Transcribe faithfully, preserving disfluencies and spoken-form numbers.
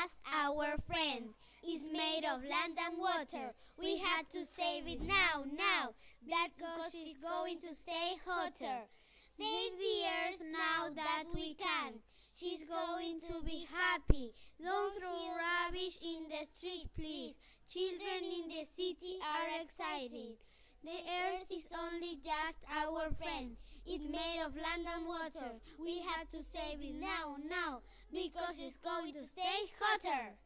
just our friend. It's made of land and water. We had to save it now, now, because it's going to stay hotter. Save the earth now that we can. She's going to be happy. Don't throw rubbish in the street, please. Children in the city are excited. The earth is only just our friend. It's made of land and water. We have to save it now, now, because it's going to stay hotter.